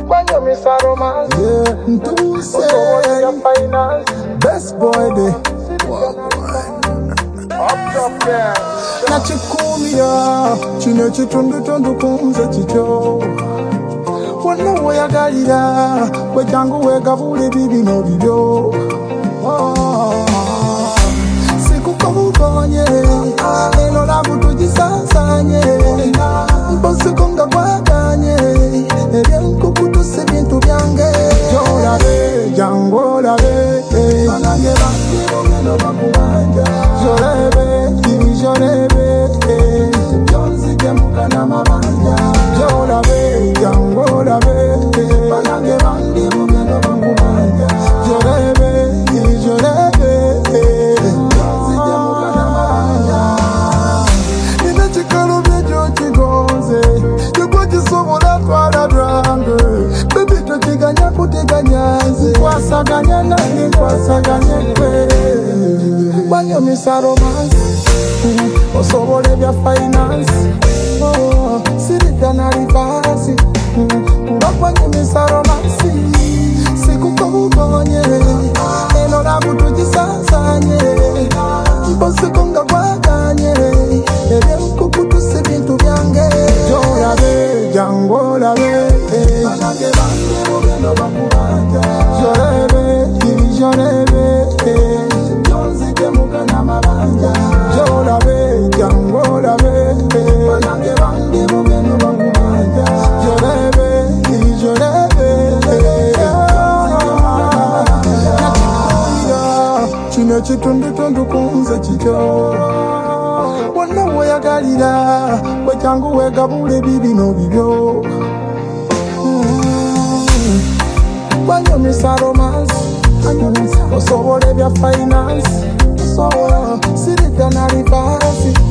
Banyo misa romance. Yeah, do say best boy day. Nachikumia chino chitundu tundu kunze chicho. Wana woyagalira kwe changu wega bule bibi no bibyo. Sikukonye eno labu tujisansanye. Mposikonga kwaganye ebyenkukutu sebintu byange. Jolabe jango labe banange bange bongeno bakubanja. Jolebe Jonzi kemuka na mabanja. Jolabe jango labe banange bange bongeno bakubanja. Jolebe Jonzi kemuka na mabanja. Inachikalo bejo chigonze yuko sobola twala drange. Baby tutiganya kutiganyaze. Kwasaganya nani kwasaganya kwe. Banyo misa romance. Osobole bya finance. Sirita na rivasi. Banyo misa romance. Sikukonye eno labu tujisansanye. Mposikonga kwaganye ebyenkukutu sebintu byange. Jolabe jango labe banange bange bogendo bakubanja. Jolebe Jonzi kemuka na mabanja. Jolabe jango labe banange bange bogendo bakubanja. Jolebe chino chitundu tundu kunze chicho. Wana woyagalira kwe changu wega bule bibi no bibyo. Banyo misa romance. Osobole bya finance. Sirita na rivasi.